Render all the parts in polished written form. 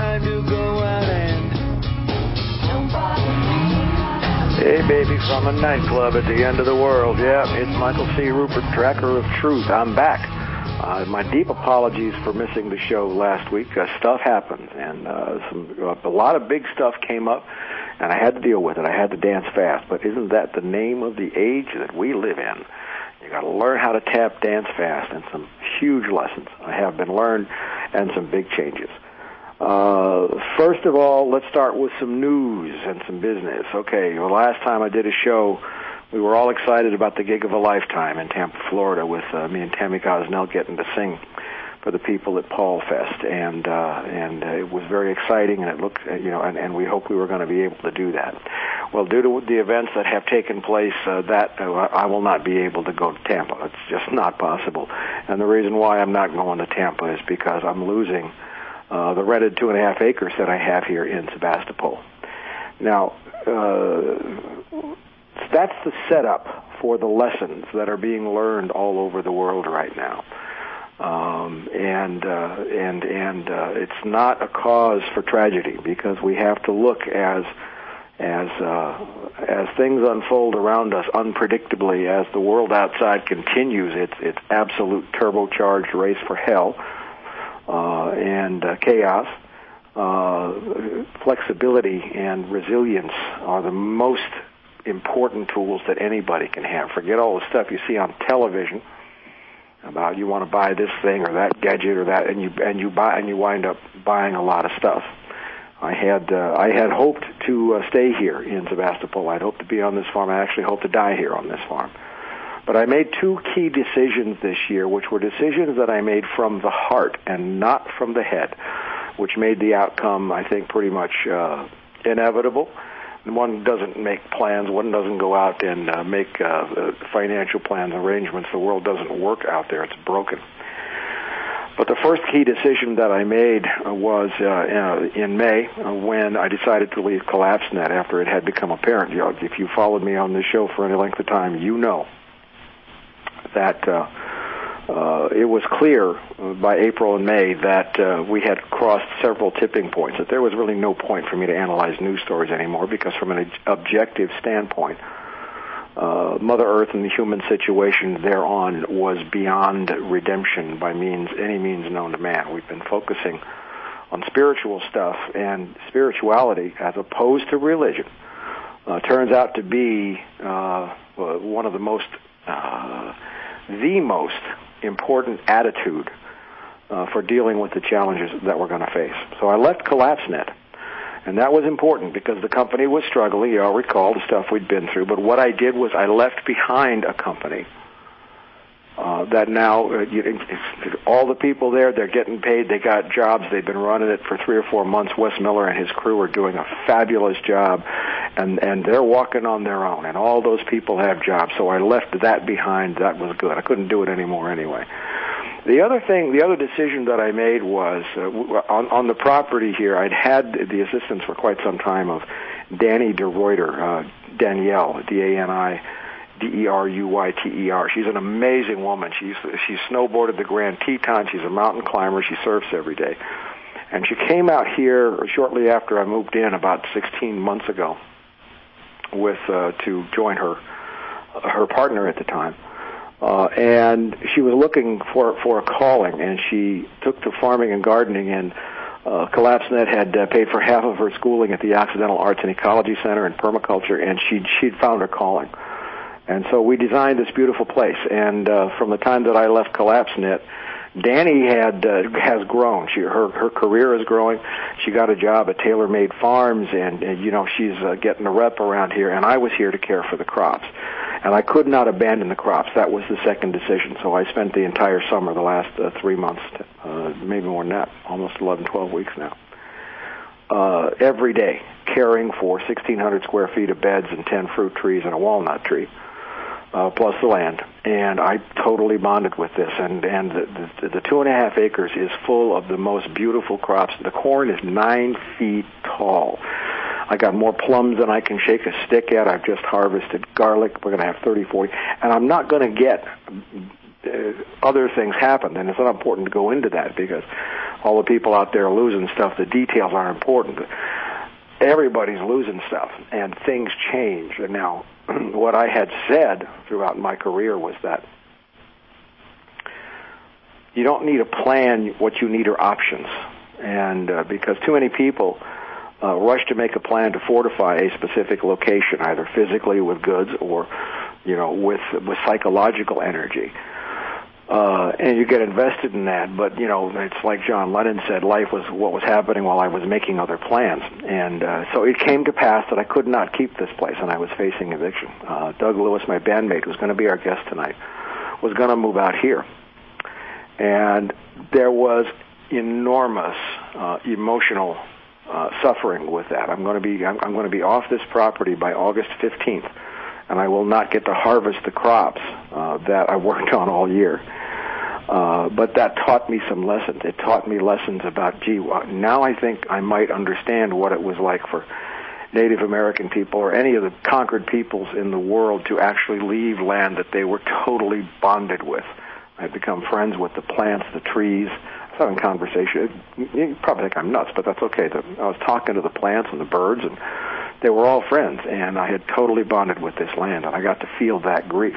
time to go out and hey, baby, from a nightclub at the end of the world. Yeah, it's Michael C. Rupert, tracker of truth. I'm back. My deep apologies for missing the show last week. Stuff happened, and a lot of big stuff came up, and I had to deal with it. I had to dance fast. But isn't that the name of the age that we live in? You got to learn how to tap dance fast, and some huge lessons have been learned, and some big changes. First of all, let's start with some news and some business. Okay, the last time I did a show, we were all excited about the gig of a lifetime in Tampa, Florida, with me and Tammy Gosnell getting to sing for the people at Paul Fest, and it was very exciting, and it looked, and we hoped we were going to be able to do that. Well, due to the events that have taken place, I will not be able to go to Tampa. It's just not possible, and the reason why I'm not going to Tampa is because I'm losing the rented 2.5 acres that I have here in Sebastopol. Now, that's the setup for the lessons that are being learned all over the world right now. It's not a cause for tragedy, because we have to look as things unfold around us unpredictably, as the world outside continues its absolute turbocharged race for hell and chaos. Flexibility and resilience are the most important tools that anybody can have. Forget all the stuff you see on television about you want to buy this thing or that gadget or that, and you wind up buying a lot of stuff. I had hoped to stay here in Sebastopol. I'd hoped to be on this farm. I actually hope to die here on this farm. But I made two key decisions this year, which were decisions that I made from the heart and not from the head, which made the outcome, I think, pretty much inevitable. One doesn't make plans. One doesn't go out and make financial plans, arrangements. The world doesn't work out there. It's broken. But the first key decision that I made was in May, when I decided to leave CollapseNet after it had become apparent. If you followed me on this show for any length of time, you know that it was clear by April and May that we had crossed several tipping points, that there was really no point for me to analyze news stories anymore, because from an objective standpoint, Mother Earth and the human situation thereon was beyond redemption by any means known to man. We've been focusing on spiritual stuff, and spirituality, as opposed to religion, turns out to be one of the most important attitude for dealing with the challenges that we're going to face. So I left CollapseNet, and that was important because the company was struggling. You all recall the stuff we'd been through. But what I did was I left behind a company that now, all the people there, they're getting paid, they got jobs, they've been running it for 3 or 4 months. Wes Miller and his crew are doing a fabulous job, and they're walking on their own, and all those people have jobs. So I left that behind. That was good. I couldn't do it anymore anyway. The other decision that I made was, on the property here, I'd had the assistance for quite some time of Danny DeRuyter, Danielle, DeRuyter. She's an amazing woman. She's snowboarded the Grand Teton. She's a mountain climber. She surfs every day. And she came out here shortly after I moved in, about 16 months ago, to join her partner at the time. And she was looking for a calling, and she took to farming and gardening, and CollapseNet had paid for half of her schooling at the Occidental Arts and Ecology Center in permaculture, and she'd found her calling. And so we designed this beautiful place. And from the time that I left CollapseNet, Danny has grown. Her career is growing. She got a job at Taylor Made Farms, and she's getting a rep around here. And I was here to care for the crops, and I could not abandon the crops. That was the second decision. So I spent the entire summer, the last 3 months, maybe more than that, almost 11, 12 weeks now, every day caring for 1,600 square feet of beds and 10 fruit trees and a walnut tree. Plus the land, and I totally bonded with this. And the 2.5 acres is full of the most beautiful crops. The corn is 9 feet tall. I got more plums than I can shake a stick at. I've just harvested garlic. We're going to have 30, 40, and I'm not going to get other things happen. And it's not important to go into that because all the people out there losing stuff, the details are important. Everybody's losing stuff, and things change. And now, what I had said throughout my career was that you don't need a plan. What you need are options. And because too many people rush to make a plan to fortify a specific location, either physically with goods or, with psychological energy. And you get invested in that, but, it's like John Lennon said, life was what was happening while I was making other plans. And so it came to pass that I could not keep this place, and I was facing eviction. Doug Lewis, my bandmate, who's going to be our guest tonight, was going to move out here. And there was enormous emotional suffering with that. I'm going to be off this property by August 15th, and I will not get to harvest the crops that I worked on all year. But that taught me some lessons. It taught me lessons about, now I think I might understand what it was like for Native American people or any of the conquered peoples in the world to actually leave land that they were totally bonded with. I've become friends with the plants, the trees. I was having a conversation. You probably think I'm nuts, but that's okay. I was talking to the plants and the birds, and they were all friends, and I had totally bonded with this land, and I got to feel that grief.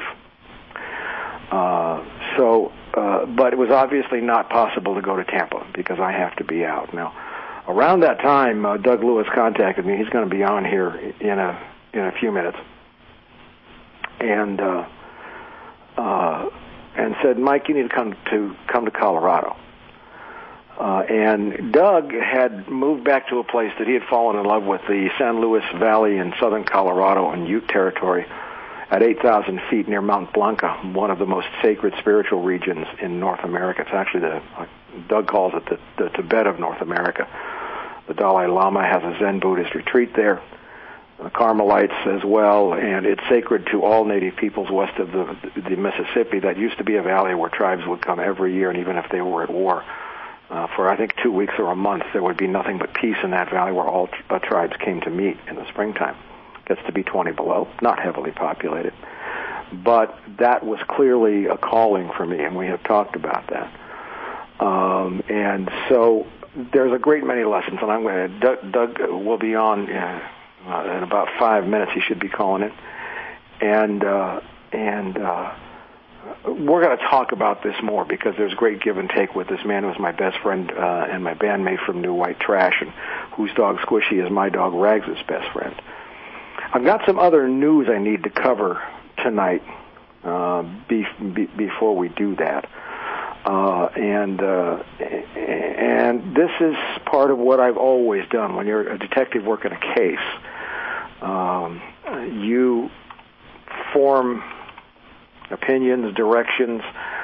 But it was obviously not possible to go to Tampa because I have to be out. Now, around that time, Doug Lewis contacted me. He's going to be on here in a few minutes, and said, Mike, you need to come to Colorado. And Doug had moved back to a place that he had fallen in love with, the San Luis Valley in southern Colorado and Ute Territory at 8,000 feet near Mount Blanca, one of the most sacred spiritual regions in North America. It's actually Doug calls it the Tibet of North America. The Dalai Lama has a Zen Buddhist retreat there, the Carmelites as well, and it's sacred to all native peoples west of the Mississippi. That used to be a valley where tribes would come every year, and even if they were at war, for I think 2 weeks or a month, there would be nothing but peace in that valley where all tribes came to meet in the springtime. Gets to be 20 below, not heavily populated. But that was clearly a calling for me, and we have talked about that. And so there's a great many lessons, and I'm going to, Doug will be on in about 5 minutes. He should be calling it. And we're going to talk about this more because there's great give and take with this man who was my best friend and my bandmate from New White Trash, and whose dog Squishy is my dog Rags' best friend. I've got some other news I need to cover tonight before we do that. And this is part of what I've always done. When you're a detective working a case, you form opinions, directions,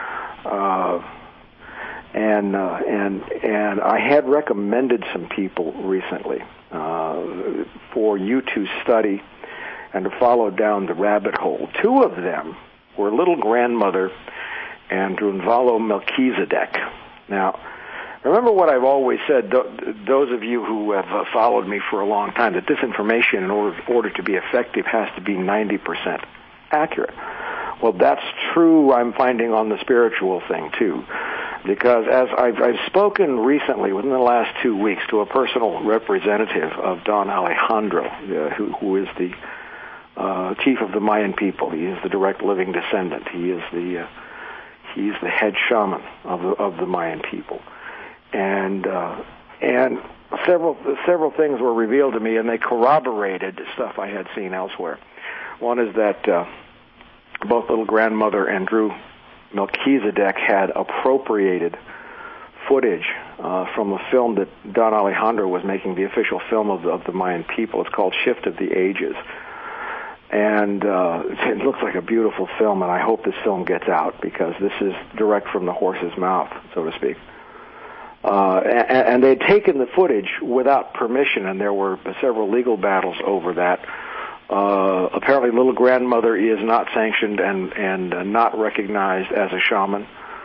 and I had recommended some people recently for you to study and to follow down the rabbit hole. Two of them were Little Grandmother and Drunvalo Melchizedek. Now, remember what I've always said, those of you who have followed me for a long time, that this information, in order to be effective, has to be 90% accurate. Well, that's true, I'm finding, on the spiritual thing, too. Because as I've spoken recently, within the last 2 weeks, to a personal representative of Don Alejandro, who is the chief of the Mayan people. He is the direct living descendant. He's the head shaman of the Mayan people. And several things were revealed to me, and they corroborated stuff I had seen elsewhere. One is that both Little Grandmother and Drew Melchizedek had appropriated footage from a film that Don Alejandro was making, the official film of the Mayan people. It's called Shift of the Ages. And it looks like a beautiful film, and I hope this film gets out, because this is direct from the horse's mouth, so to speak. And they'd taken the footage without permission, and there were several legal battles over that. Apparently, Little Grandmother is not sanctioned and not recognized as a shaman.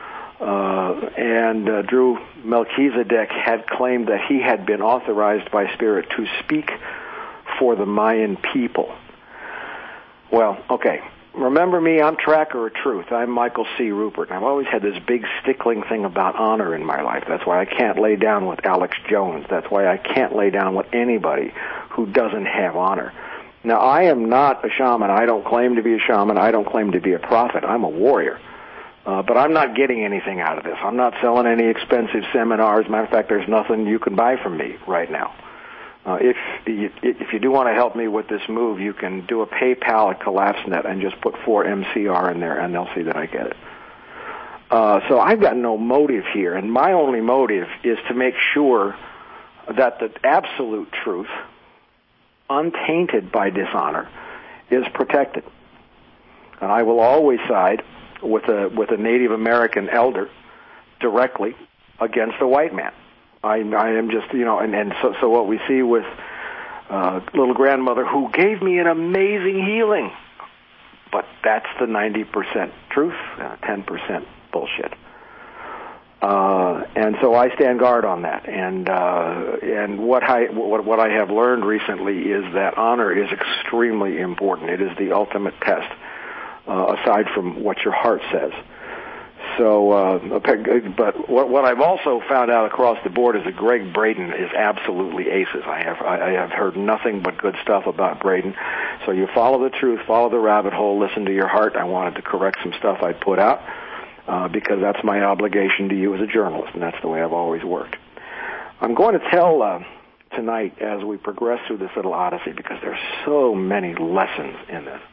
And Drew Melchizedek had claimed that he had been authorized by Spirit to speak for the Mayan people. Well, okay, remember me, I'm Tracker of Truth. I'm Michael C. Rupert. I've always had this big stickling thing about honor in my life. That's why I can't lay down with Alex Jones. That's why I can't lay down with anybody who doesn't have honor. Now, I am not a shaman. I don't claim to be a shaman. I don't claim to be a prophet. I'm a warrior. But I'm not getting anything out of this. I'm not selling any expensive seminars. Matter of fact, there's nothing you can buy from me right now. If you do want to help me with this move, you can do a PayPal at CollapseNet and just put 4MCR in there, and they'll see that I get it. So I've got no motive here, and my only motive is to make sure that the absolute truth, untainted by dishonor, is protected. And I will always side with a Native American elder directly against a white man. I am just, and so what we see with little grandmother who gave me an amazing healing, but that's the 90% truth, 10% bullshit. And so I stand guard on that. And what I have learned recently is that honor is extremely important. It is the ultimate test, aside from what your heart says. So, but what I've also found out across the board is that Greg Braden is absolutely aces. I have heard nothing but good stuff about Braden. So you follow the truth, follow the rabbit hole, listen to your heart. I wanted to correct some stuff I put out because that's my obligation to you as a journalist, and that's the way I've always worked. I'm going to tell tonight as we progress through this little odyssey, because there's so many lessons in this.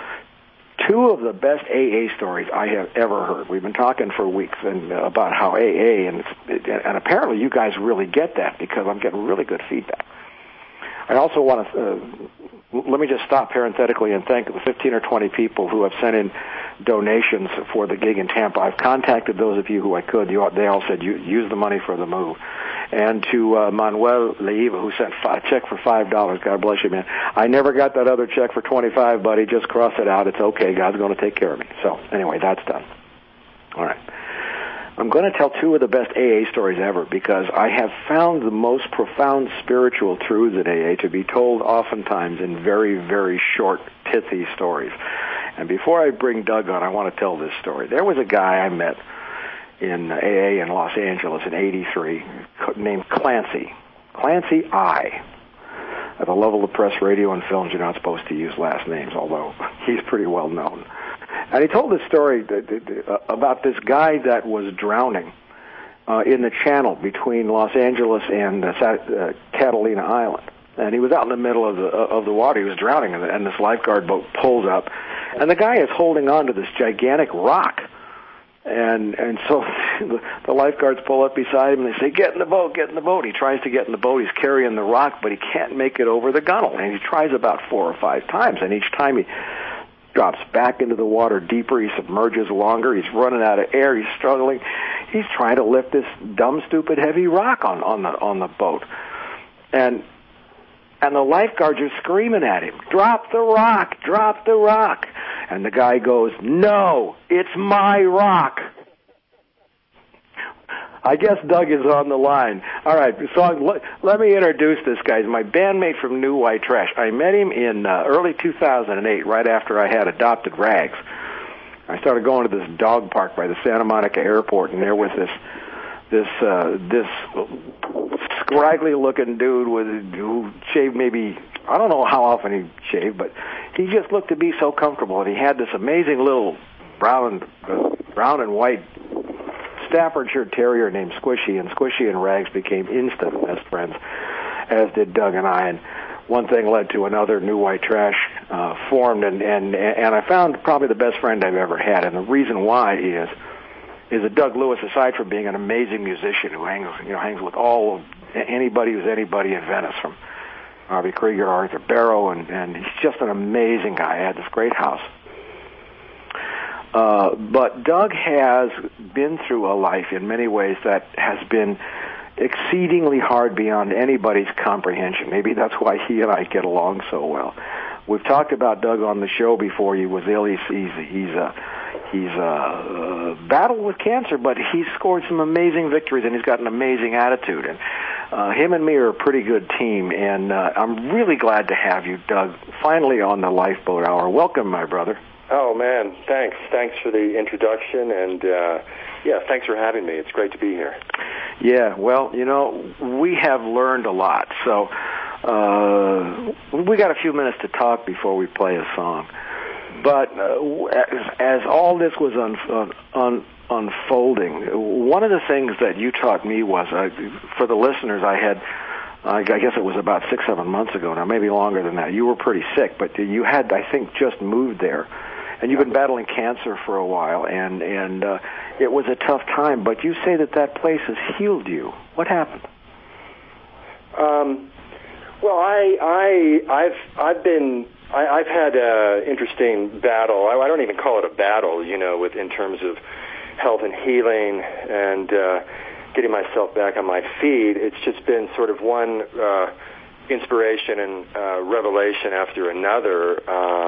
Two of the best AA stories I have ever heard. We've been talking for weeks about how AA, and apparently you guys really get that, because I'm getting really good feedback. I also want to, let me just stop parenthetically and thank the 15 or 20 people who have sent in donations for the gig in Tampa. I've contacted those of you who I could. They all said, use the money for the move. And to Manuel Leiva, who sent a check for $5. God bless you, man. I never got that other check for $25, buddy. Just cross it out. It's okay. God's going to take care of me. So anyway, that's done. All right. I'm going to tell two of the best AA stories ever, because I have found the most profound spiritual truths in AA to be told oftentimes in very, very short, pithy stories. And before I bring Doug on, I want to tell this story. There was a guy I met in AA in Los Angeles in '83 named Clancy I. At the level of press, radio, and films, you're not supposed to use last names, although he's pretty well known. And he told this story about this guy that was drowning in the channel between Los Angeles and Catalina Island. And he was out in the middle of the water. He was drowning, and this lifeguard boat pulls up. And the guy is holding on to this gigantic rock. And so the lifeguards pull up beside him, and they say, get in the boat, get in the boat. He tries to get in the boat. He's carrying the rock, but he can't make it over the gunnel. And he tries about 4 or 5 times, and each time he drops back into the water deeper. He submerges longer. He's running out of air. He's struggling. He's trying to lift this dumb, stupid, heavy rock on the boat. And the lifeguards are screaming at him, drop the rock, drop the rock. And the guy goes, no, it's my rock. I guess Doug is on the line. All right, so let me introduce this guy. He's my bandmate from New White Trash. I met him in early 2008, right after I had adopted Rags. I started going to this dog park by the Santa Monica airport, and there was this scraggly-looking dude who shaved maybe, I don't know how often he shaved, but he just looked to be so comfortable, and he had this amazing little brown and white Staffordshire Terrier named Squishy, and Squishy and Rags became instant best friends, as did Doug and I, and one thing led to another. New White Trash formed, and I found probably the best friend I've ever had, and the reason why is that Doug Lewis, aside from being an amazing musician who hangs with all of anybody who's anybody in Venice, from Harvey Krieger to Arthur Barrow, and he's just an amazing guy. I had this great house. But Doug has been through a life in many ways that has been exceedingly hard beyond anybody's comprehension. Maybe that's why he and I get along so well. We've talked about Doug on the show before. He was ill. He's battled with cancer, but he's scored some amazing victories, and he's got an amazing attitude. And him and me are a pretty good team, and I'm really glad to have you, Doug, finally on the Lifeboat Hour. Welcome, my brother. Oh, man, thanks. Thanks for the introduction, and, thanks for having me. It's great to be here. Yeah, well, we have learned a lot, so we got a few minutes to talk before we play a song. But as all this was unfolding, one of the things that you taught me was, for the listeners, I guess it was about 6-7 months ago now, maybe longer than that. You were pretty sick, but you had, I think, just moved there. And you've been battling cancer for a while, and it was a tough time. But you say that place has healed you. What happened? Well, I've had an interesting battle. I don't even call it a battle, in terms of health and healing and getting myself back on my feet. It's just been sort of one inspiration and revelation after another.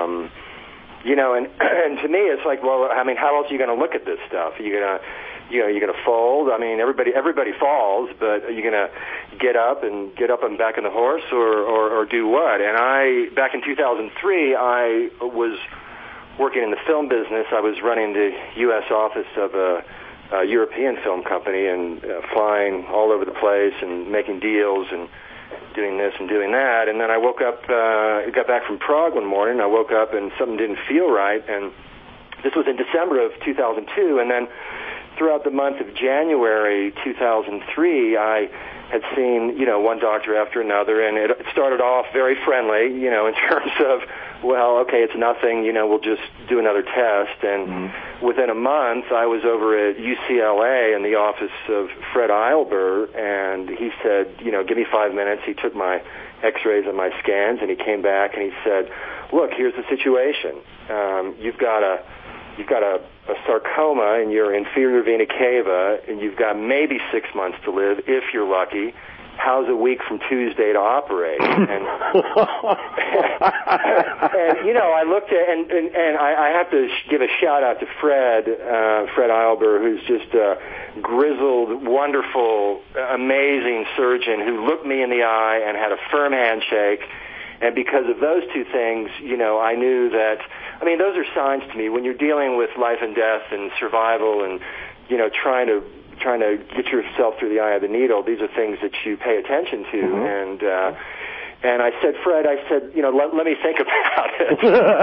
And to me, it's like, well, I mean, how else are you going to look at this stuff? Are you going to fold? I mean, everybody falls, but are you going to get up and back on the horse, or do what? And back in 2003, I was working in the film business. I was running the U.S. office of a European film company and flying all over the place and making deals and doing this and doing that. And then I woke up, got back from Prague one morning. I woke up and something didn't feel right. And this was in December of 2002. And then throughout the month of January 2003, I had seen, one doctor after another. And it started off very friendly, in terms of, well, okay, it's nothing, we'll just do another test. And within a month, I was over at UCLA in the office of Fred Eilber, and he said, give me 5 minutes. He took my x-rays and my scans, and he came back and he said, look, here's the situation. You've got a sarcoma in your inferior vena cava, and you've got maybe 6 months to live if you're lucky. How's a week from Tuesday to operate? And I looked at, and I have to give a shout out to Fred Eilber, who's just a grizzled, wonderful, amazing surgeon who looked me in the eye and had a firm handshake. And because of those two things, I knew that, those are signs to me when you're dealing with life and death and survival and, trying to get yourself through the eye of the needle. These are things that you pay attention to. And I said, Fred, let me think about it.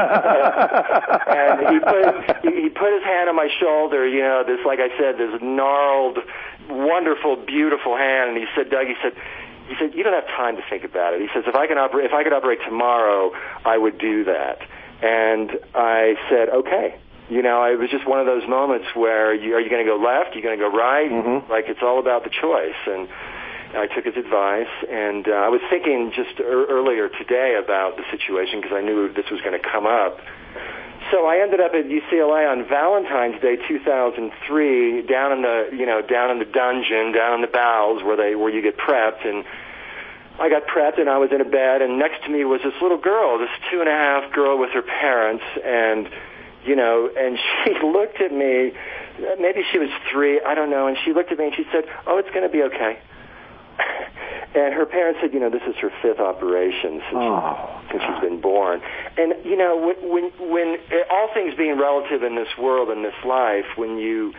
And he put his hand on my shoulder, this, like I said, this gnarled, wonderful, beautiful hand. And he said, Doug, he said, you don't have time to think about it. He says, if I could operate tomorrow, I would do that. And I said, okay. It was just one of those moments where are you going to go left? Are you going to go right? Like, it's all about the choice. And I took his advice, and I was thinking just earlier today about the situation because I knew this was going to come up. So I ended up at UCLA on Valentine's Day 2003, down in the dungeon, down in the bowels where you get prepped, and I got prepped, and I was in a bed, and next to me was this little girl, this 2.5 girl with her parents, and and she looked at me, maybe she was 3, I don't know, and she looked at me and she said, oh, it's going to be okay. And her parents said, this is her 5th operation since she's been born. And, when all things being relative in this world, in this life, when you're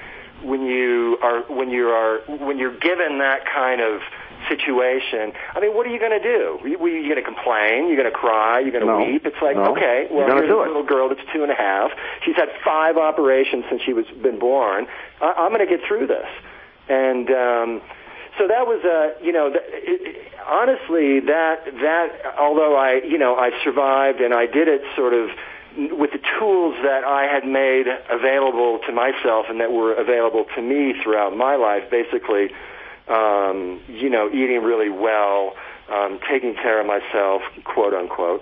given that kind of situation, what are you going to do? Are you going to complain? You're going to cry? You're going to weep? It's like, okay, well, here's a little girl that's 2.5. She's had 5 operations since she was been born. I'm going to get through this. And so that was honestly, that although I survived and I did it sort of with the tools that I had made available to myself and that were available to me throughout my life, basically, eating really well, taking care of myself, quote unquote.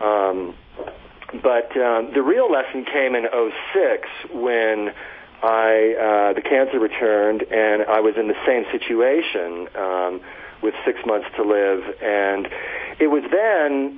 But the real lesson came in 2006 when the cancer returned and I was in the same situation with 6 months to live, and it was then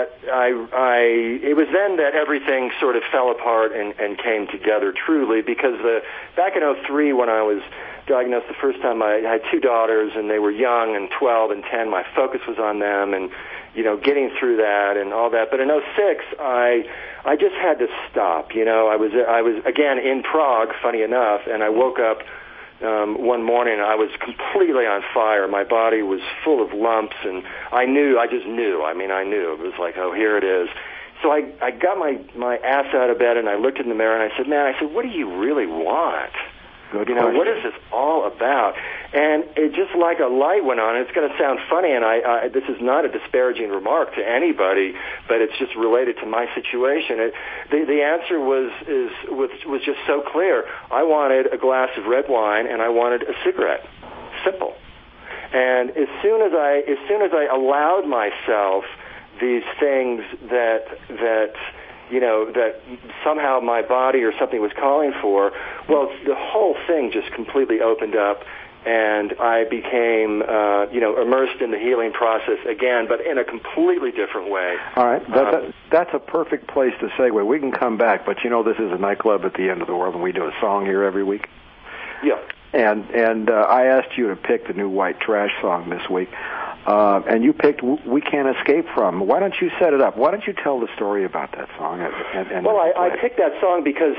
that everything sort of fell apart and came together truly, because back in 2003 when I was diagnosed the first time, I had 2 daughters, and they were young and 12 and 10. My focus was on them, and getting through that and all that. But in '06, I just had to stop. I was again in Prague, funny enough, and I woke up one morning and I was completely on fire. My body was full of lumps, and I just knew. I knew. It was like, oh, here it is. So I got my ass out of bed and I looked in the mirror and I said, what do you really want? Good question. What is this all about? And it just like a light went on. It's going to sound funny, and this is not a disparaging remark to anybody, but it's just related to my situation. The answer was just so clear. I wanted a glass of red wine, and I wanted a cigarette. Simple. And as soon as I allowed myself these things that somehow my body or something was calling for, well, the whole thing just completely opened up, and I became, immersed in the healing process again, but in a completely different way. All right. That's a perfect place to segue. We can come back, but this is a nightclub at the end of the world, and we do a song here every week. Yeah. And I asked you to pick the new White Trash song this week. And you picked "We Can't Escape From." Why don't you set it up? Why don't you tell the story about that song? I picked that song because,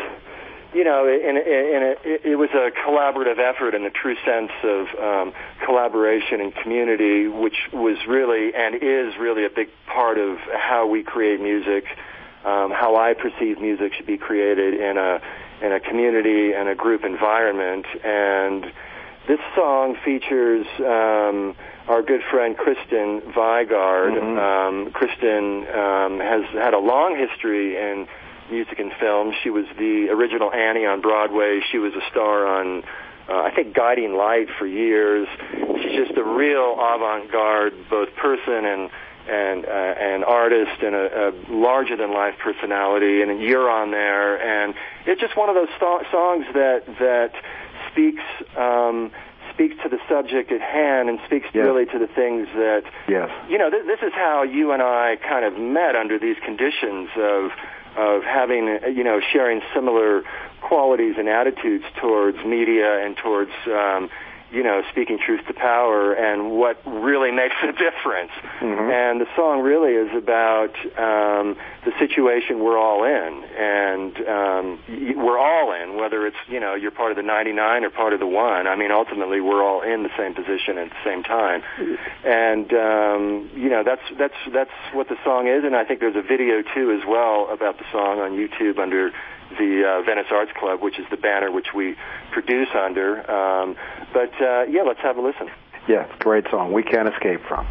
it was a collaborative effort in the true sense of collaboration and community, which was really and is really a big part of how we create music, how I perceive music should be created in a community and a group environment. And this song features our good friend Kristen Vigard. Mm-hmm. Kristen has had a long history in music and film. She was the original Annie on Broadway. She was a star on, I think, Guiding Light for years. She's just a real avant-garde, both person and artist, and a larger-than-life personality. And you're on there, and it's just one of those songs that speaks to the subject at hand and speaks really to the things that, yes. This is how you and I kind of met under these conditions of having, sharing similar qualities and attitudes towards media and towards, speaking truth to power and what really makes a difference. Mm-hmm. And the song really is about the situation we're all in. And we're all in, whether it's, you're part of the 99 or part of the 1. Ultimately, we're all in the same position at the same time. And, that's what the song is. And I think there's a video, too, as well about the song on YouTube under the Venice Arts Club, which is the banner which we produce under. Let's have a listen. Yeah, great song. We Can't Escape From.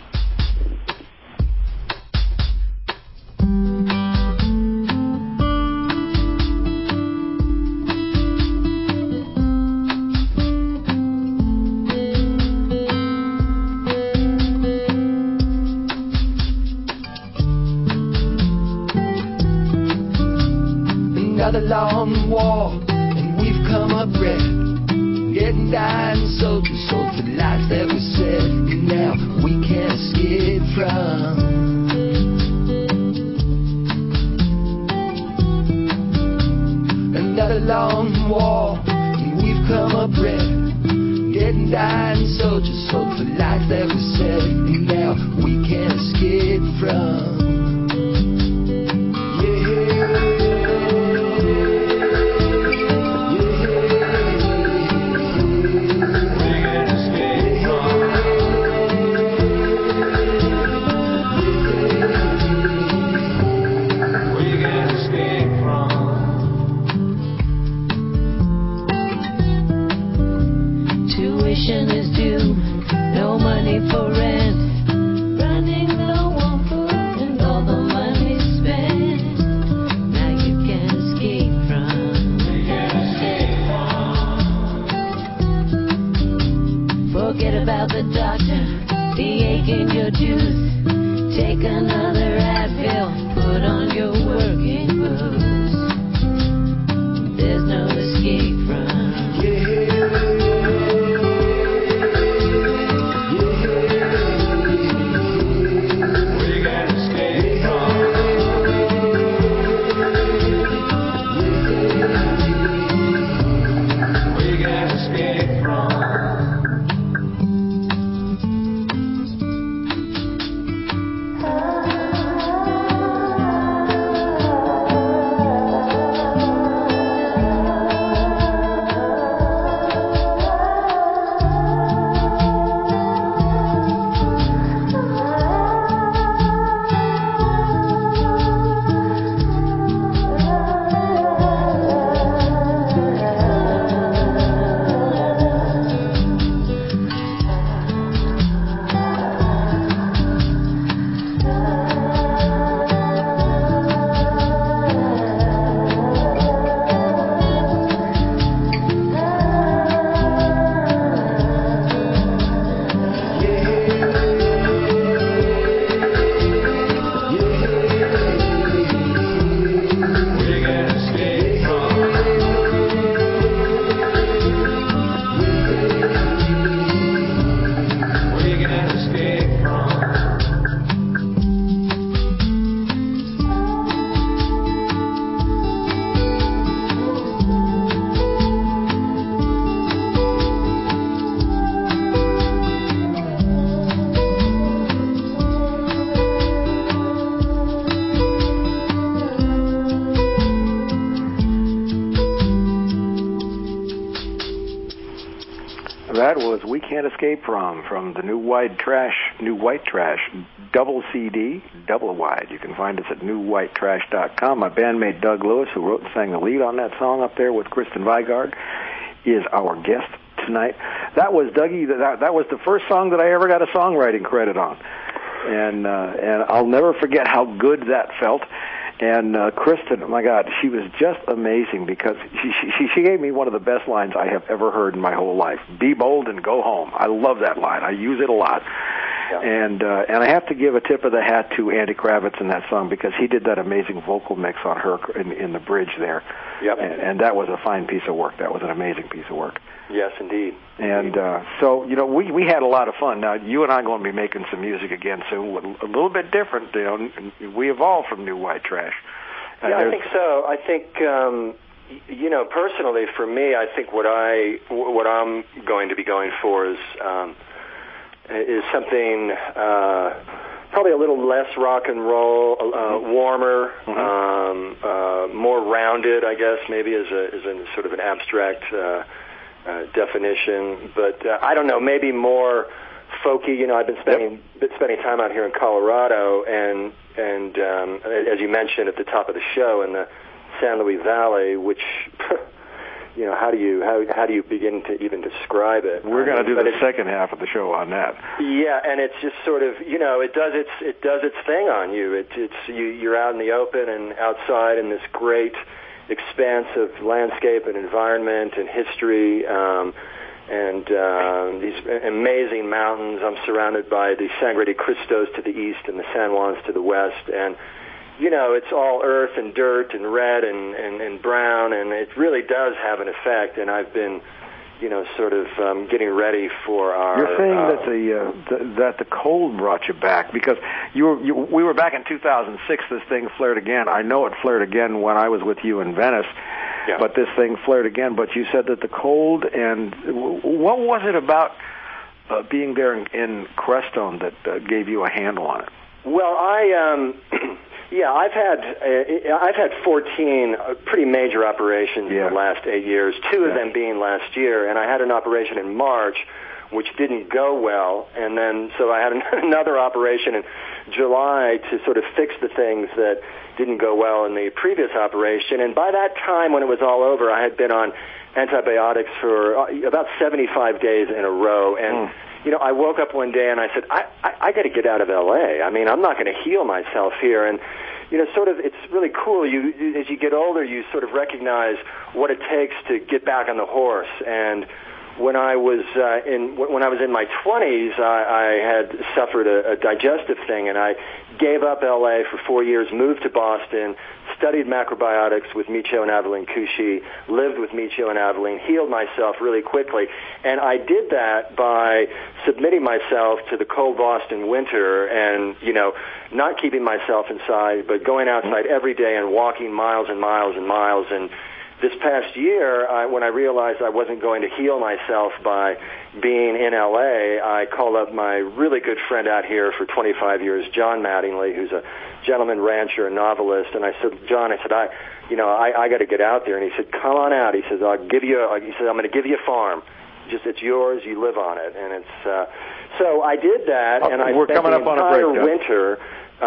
Another long walk, and we've come up red. Getting dying soldiers, sold for lives that were said, and now we can't escape from. Another long walk, and we've come up red. Getting dying soldiers, sold for lives that were said, and now we can't escape from. Is due, no money for rent, running low on food and We Can't Escape from the New White Trash, double CD, double wide. You can find us at newwhitetrash.com. My bandmate Doug Lewis, who wrote and sang the lead on that song up there with Kristen Vigard, is our guest tonight. That was Dougie. That was the first song that I ever got a songwriting credit on, and I'll never forget how good that felt. And Kristen, oh my God, she was just amazing because she gave me one of the best lines I have ever heard in my whole life. Be bold and go home. I love that line. I use it a lot. Yeah. And I have to give a tip of the hat to Andy Kravitz in that song because he did that amazing vocal mix on her in the bridge there. Yep. And that was a fine piece of work. That was an amazing piece of work. Yes, indeed. And so, you know, we had a lot of fun. Now, you and I are going to be making some music again soon, a little bit different. You know, we evolved from New White Trash. Yeah, I think so. I think, you know, personally for me, I think what I'm going to be going for is something probably a little less rock and roll, warmer, more rounded, I guess, maybe as a sort of an abstract definition. But I don't know, maybe more folky. You know, I've been spending time out here in Colorado, and as you mentioned at the top of the show, in the San Luis Valley, which you know, how do you begin to even describe it? We're going to do the second half of the show on that. Yeah, and it's just sort of, you know, it does its thing on you. You're out in the open and outside in this great expanse of landscape and environment and history, and these amazing mountains. I'm surrounded by the Sangre de Cristos to the east and the San Juans to the west, and you know, it's all earth and dirt and red and brown, and it really does have an effect. And I've been, you know, sort of getting ready for our... You're saying that the cold brought you back, because we were back in 2006, this thing flared again. I know it flared again when I was with you in Venice, but this thing flared again. But you said that the cold, and what was it about being there in Crestone that gave you a handle on it? Well, yeah, I've had 14 pretty major operations in the last 8 years, two of them being last year, and I had an operation in March which didn't go well, and then so I had another operation in July to sort of fix the things that didn't go well in the previous operation, and by that time when it was all over, I had been on antibiotics for about 75 days in a row, and you know, I woke up one day and I said, I got to get out of L.A. I mean, I'm not going to heal myself here. And, you know, sort of, it's really cool. As you get older, you sort of recognize what it takes to get back on the horse. And when I was in my 20s, I had suffered a digestive thing, and I gave up L.A. for 4 years, moved to Boston, studied macrobiotics with Michio and Aveline Kushi, lived with Michio and Aveline, healed myself really quickly, and I did that by submitting myself to the cold Boston winter and, you know, not keeping myself inside, but going outside every day and walking miles and miles and miles. And this past year, when I realized I wasn't going to heal myself by being in L.A., I called up my really good friend out here for 25 years, John Mattingly, who's a gentleman rancher and novelist. And I said, John, I got to get out there. And he said, come on out. He says, I'm going to give you a farm. It's yours. You live on it. And it's so I did that, and I spent the entire winter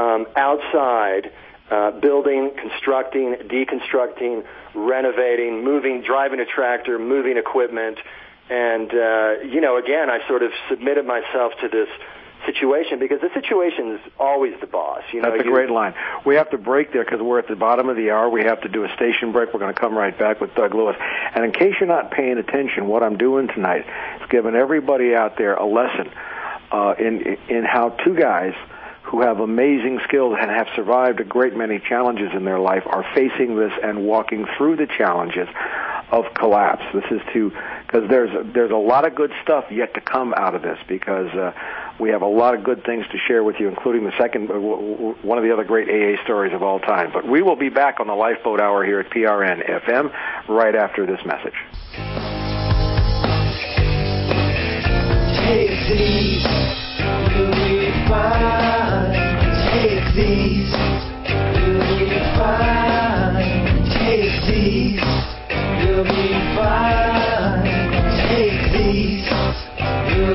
outside. Building, constructing, deconstructing, renovating, moving, driving a tractor, moving equipment, and you know, again, I sort of submitted myself to this situation because the situation is always the boss. You know, that's a great line. We have to break there because we're at the bottom of the hour. We have to do a station break. We're going to come right back with Doug Lewis. And in case you're not paying attention, what I'm doing tonight is giving everybody out there a lesson in how two guys who have amazing skills and have survived a great many challenges in their life are facing this and walking through the challenges of collapse. This is because there's a lot of good stuff yet to come out of this, because we have a lot of good things to share with you, including the second, one of the other great AA stories of all time. But we will be back on the Lifeboat Hour here at PRN FM right after this message. Take these, you'll be fine. Take these, you'll be fine. Take these, you'll be fine. Take these, you'll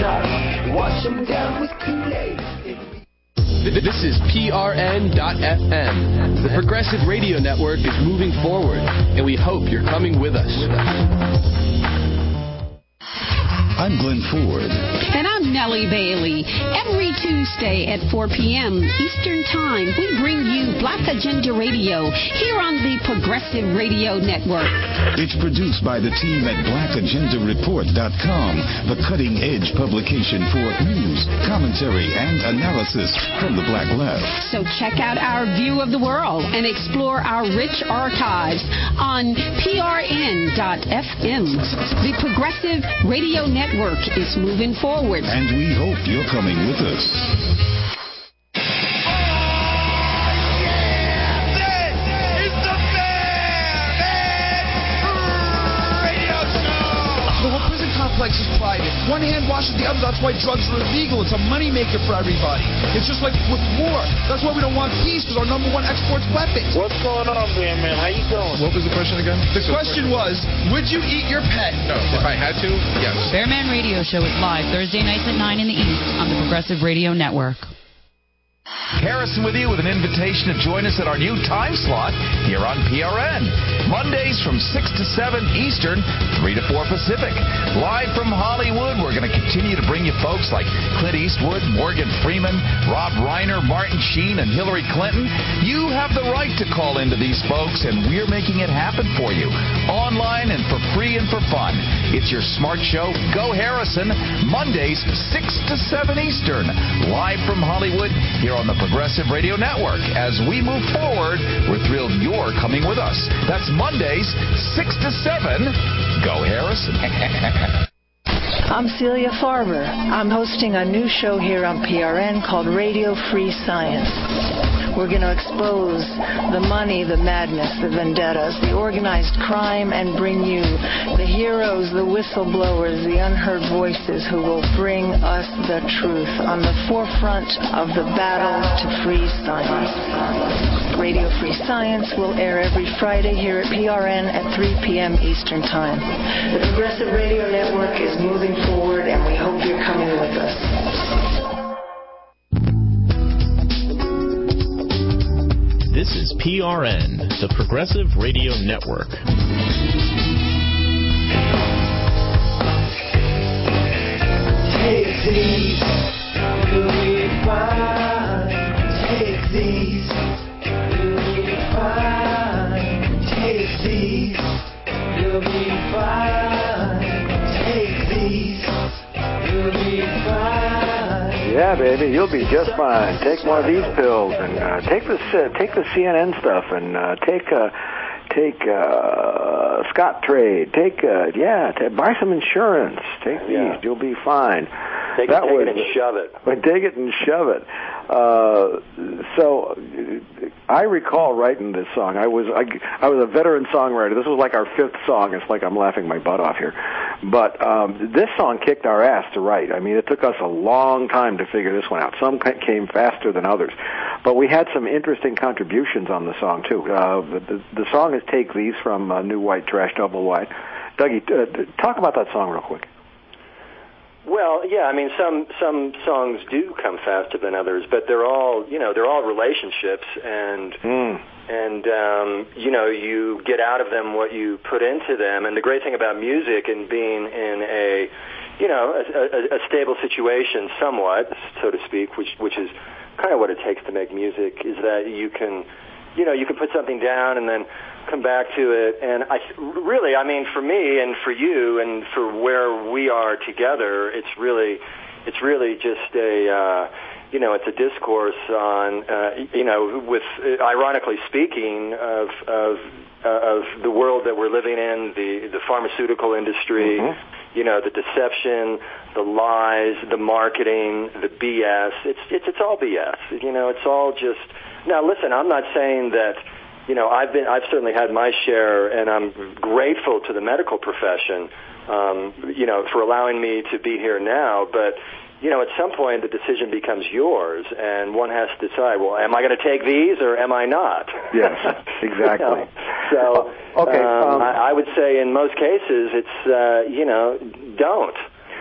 top. Wash them down with Kool-Aid. This is PRN.FM. The Progressive Radio Network is moving forward, and we hope you're coming with us. I'm Glenn Ford. And I'm Nellie Bailey. Every Tuesday at 4 p.m. Eastern Time, we bring you Black Agenda Radio here on the Progressive Radio Network. It's produced by the team at BlackAgendaReport.com, the cutting-edge publication for news, commentary, and analysis from the Black left. So check out our view of the world and explore our rich archives on PRN.FM. The Progressive Radio Network is moving forward. And we hope you're coming with us. The whole prison complex is private. One hand washes the other. That's why drugs are illegal. It's a moneymaker for everybody. It's just like with war. That's why we don't want peace, because our number one export's weapons. What's going on, man? How you doing? What was the question again? The question was, would you eat your pet? No. If I had to, yes. Bearman Radio Show is live Thursday nights at 9 in the East on the Progressive Radio Network. Harrison with you with an invitation to join us at our new time slot here on PRN. Mondays from 6 to 7 Eastern, 3 to 4 Pacific. Live from Hollywood, we're going to continue to bring you folks like Clint Eastwood, Morgan Freeman, Rob Reiner, Martin Sheen, and Hillary Clinton. You have the right to call into these folks, and we're making it happen for you. Online and for free and for fun. It's your smart show, Go Harrison, Mondays 6 to 7 Eastern. Live from Hollywood here on the Progressive Radio Network. As we move forward, we're thrilled you're coming with us. That's Mondays, 6 to 7. Go Harrison. I'm Celia Farber. I'm hosting a new show here on PRN called Radio Free Science. We're going to expose the money, the madness, the vendettas, the organized crime, and bring you the heroes, the whistleblowers, the unheard voices who will bring us the truth on the forefront of the battle to free science. Radio Free Science will air every Friday here at PRN at 3 p.m. Eastern Time. The Progressive Radio Network is moving forward, and we hope you're coming with us. This is PRN, the Progressive Radio Network. Take these, you'll be fine. Take these, you'll be fine. Take these, you'll be fine. Take these, you'll be fine. Yeah, baby, you'll be just fine. Take one of these pills, and take the CNN stuff, and take Scottrade. Buy some insurance. Take these. You'll be fine. Take it and shove it. Take it and shove it. So I recall writing this song. I was a veteran songwriter. This was like our fifth song. It's like I'm laughing my butt off here. But this song kicked our ass to write. I mean, it took us a long time to figure this one out. Some came faster than others. But we had some interesting contributions on the song, too. The song is Take These from New White Trash Double Wide. Dougie, talk about that song real quick. Well, yeah, I mean, some songs do come faster than others, but they're all relationships, and you get out of them what you put into them. And the great thing about music and being in a stable situation, somewhat, so to speak, which is kind of what it takes to make music, is that you can put something down and then come back to it. And I mean, for me and for you and for where we are together, it's really just it's a discourse on, with ironically speaking of the world that we're living in, the pharmaceutical industry, the deception, the lies, the marketing, the BS. It's all BS. It's all just. Now, listen, I'm not saying that. I've certainly had my share, and I'm grateful to the medical profession, for allowing me to be here now. But, at some point the decision becomes yours, and one has to decide, well, am I going to take these or am I not? Yes, exactly. So, okay, I would say in most cases it's, don't.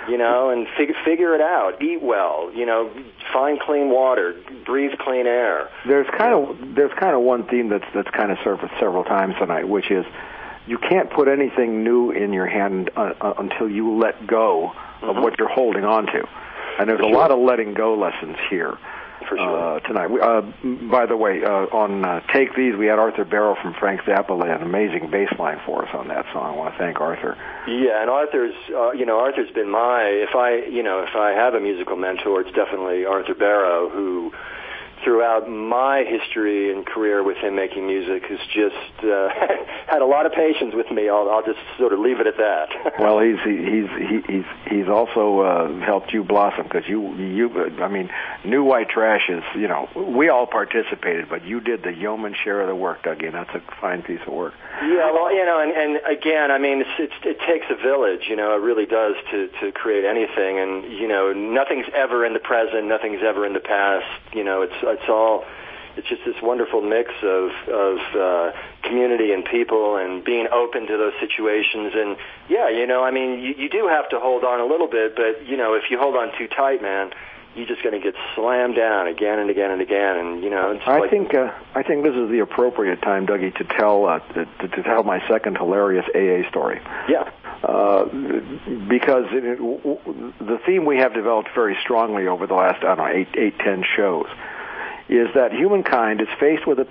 and figure it out. Eat well, find clean water, breathe clean air. There's kind of one theme that's kind of surfaced several times tonight, which is you can't put anything new in your hand until you let go of what you're holding on to. And there's a lot of letting go lessons here tonight. By the way, on Take These, we had Arthur Barrow from Frank Zappa lay an amazing bass line for us on that song. I want to thank Arthur. Yeah, and Arthur's been if I have a musical mentor, it's definitely Arthur Barrow, who throughout my history and career with him making music has just had a lot of patience with me. I'll just sort of leave it at that. Well, he's also helped you blossom, because I mean, New White Trash is, we all participated, but you did the yeoman share of the work, Dougie, and that's a fine piece of work. Yeah, well, and again, I mean, it takes a village, it really does to create anything, and nothing's ever in the present, nothing's ever in the past. It's just this wonderful mix of community and people and being open to those situations. And yeah, I mean, you do have to hold on a little bit, but if you hold on too tight, man, you're just going to get slammed down again and again and again. And it's I think this is the appropriate time, Dougie, to tell my second hilarious AA story. Yeah. Because the theme we have developed very strongly over the last 10 shows is that humankind is faced with a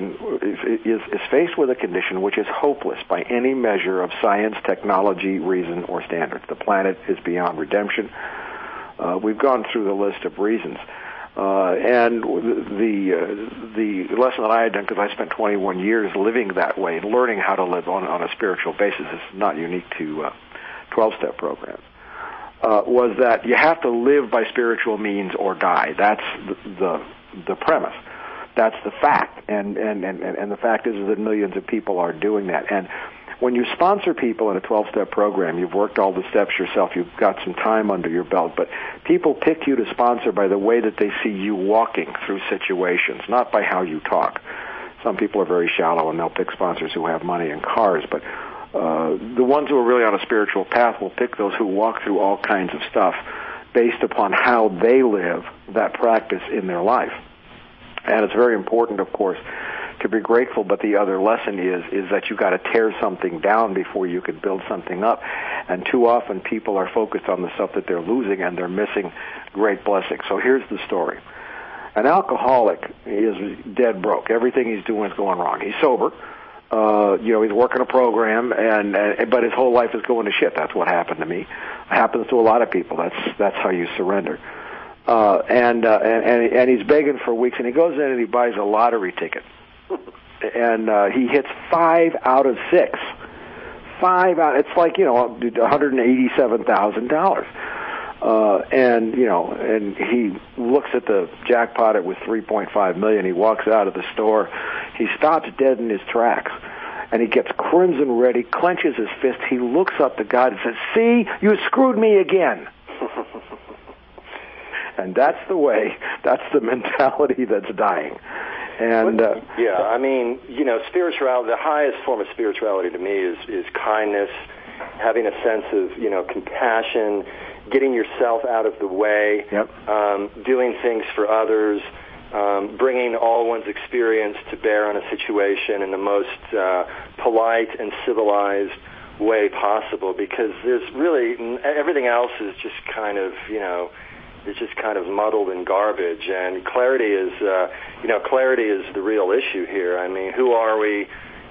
condition which is hopeless by any measure of science, technology, reason, or standards. The planet is beyond redemption. We've gone through the list of reasons. And the lesson that I had done, because I spent 21 years living that way, learning how to live on a spiritual basis, is not unique to 12-step programs, was that you have to live by spiritual means or die. That's the premise. That's the fact. And the fact is that millions of people are doing that. And when you sponsor people in a 12-step program, you've worked all the steps yourself, you've got some time under your belt, but people pick you to sponsor by the way that they see you walking through situations, not by how you talk. Some people are very shallow and they'll pick sponsors who have money and cars, but the ones who are really on a spiritual path will pick those who walk through all kinds of stuff based upon how they live that practice in their life. And it's very important, of course, to be grateful, but the other lesson is that you got to tear something down before you can build something up. And too often people are focused on the stuff that they're losing, and they're missing great blessings. So here's the story. An alcoholic is dead broke. Everything he's doing is going wrong. He's sober. He's working a program, but his whole life is going to shit. That's what happened to me. It happens to a lot of people. That's how you surrender. And he's begging for weeks, and he goes in and he buys a lottery ticket. And he hits 5 out of 6. 5 out. It's like, $187,000. And he looks at the jackpot. It was $3.5 million. He walks out of the store. He stops dead in his tracks, and he gets crimson red. He clenches his fist. He looks up to God and says, "See, you screwed me again." And that's the mentality that's dying. And I mean, spirituality, the highest form of spirituality to me is kindness, having a sense of, compassion, getting yourself out of the way, doing things for others, bringing all one's experience to bear on a situation in the most polite and civilized way possible, because there's really, everything else is just kind of, it's just kind of muddled and garbage, and clarity is the real issue here. I mean, who are we,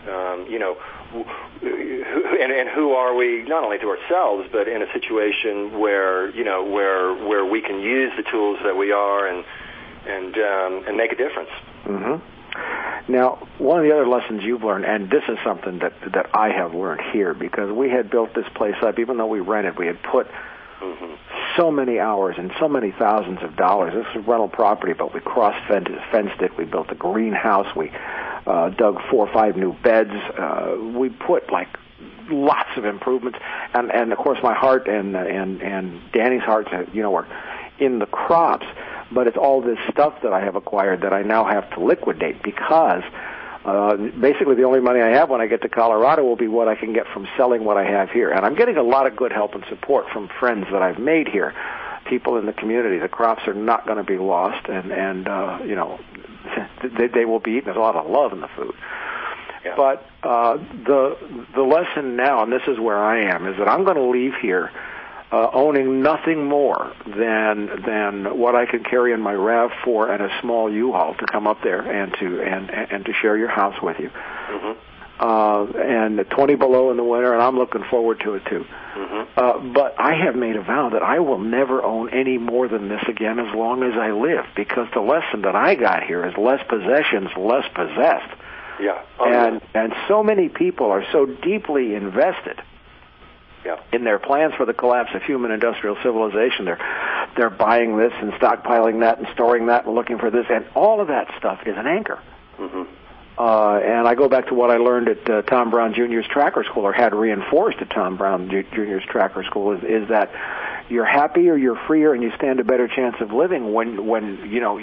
and who are we not only to ourselves, but in a situation where we can use the tools that we are and make a difference. Mm-hmm. Now, one of the other lessons you've learned, and this is something that I have learned here, because we had built this place up, even though we rented, we had put so many hours and so many thousands of dollars. This is rental property, but we cross-fenced it. We built a greenhouse. We dug 4 or 5 new beds. We put lots of improvements, and of course my heart and Danny's heart, are in the crops. But it's all this stuff that I have acquired that I now have to liquidate, because Basically, the only money I have when I get to Colorado will be what I can get from selling what I have here. And I'm getting a lot of good help and support from friends that I've made here, people in the community. The crops are not going to be lost, and you know, they will be eaten. There's a lot of love in the food. Yeah. But the lesson now, and this is where I am, is that I'm going to leave here owning nothing more than what I can carry in my RAV4 and a small U-Haul to come up there and to share your house with you. Mm-hmm. And 20 below in the winter, and I'm looking forward to it too. Mm-hmm. But I have made a vow that I will never own any more than this again as long as I live, because the lesson that I got here is less possessions, less possessed. Yeah. And so many people are so deeply invested in their plans for the collapse of human industrial civilization. They're buying this and stockpiling that and storing that and looking for this, and all of that stuff is an anchor. Mm-hmm. And I go back to what I learned at Tom Brown Jr.'s Tracker School, or had reinforced at Tom Brown Jr.'s Tracker School, is that you're happier, you're freer, and you stand a better chance of living when you know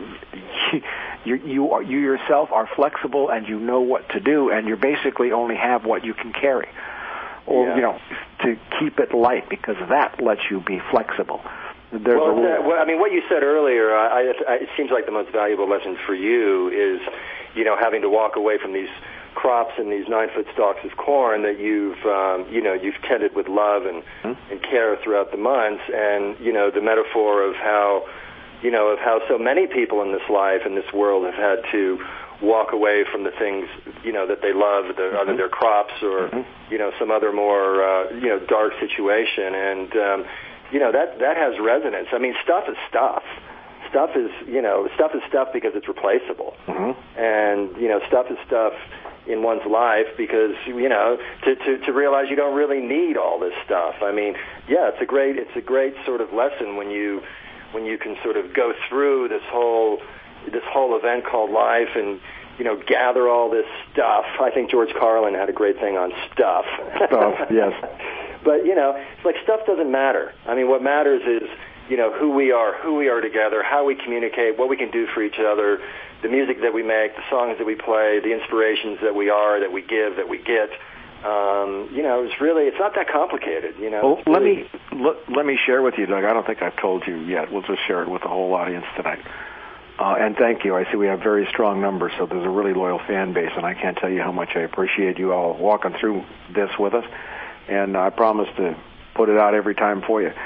you yourself are flexible and you know what to do, and you basically only have what you can carry, or you know, to keep it light, because that lets you be flexible. Well, I mean, what you said earlier, it seems like the most valuable lesson for you is, you know, having to walk away from these crops and these 9-foot stalks of corn that you've tended with love and care throughout the months, and you know, the metaphor of how so many people in this life, in this world, have had to walk away from the things, you know, that they love, either their crops or you know, some other more dark situation, and you know, that has resonance. I mean, stuff is stuff. Stuff is stuff because it's replaceable. Mm-hmm. And, you know, stuff is stuff in one's life because, you know, to realize you don't really need all this stuff. I mean, yeah, it's a great sort of lesson when you can sort of go through this whole event called life and, you know, gather all this stuff. I think George Carlin had a great thing on stuff. Stuff, yes. But, you know, it's like stuff doesn't matter. I mean, what matters is, you know, who we are together, how we communicate, what we can do for each other, the music that we make, the songs that we play, the inspirations that we are, that we give, that we get. You know, it's not that complicated, you know. Well, let me share with you, Doug. I don't think I've told you yet. We'll just share it with the whole audience tonight. And thank you. I see we have very strong numbers, so there's a really loyal fan base, and I can't tell you how much I appreciate you all walking through this with us. And I promise to put it out every time for you.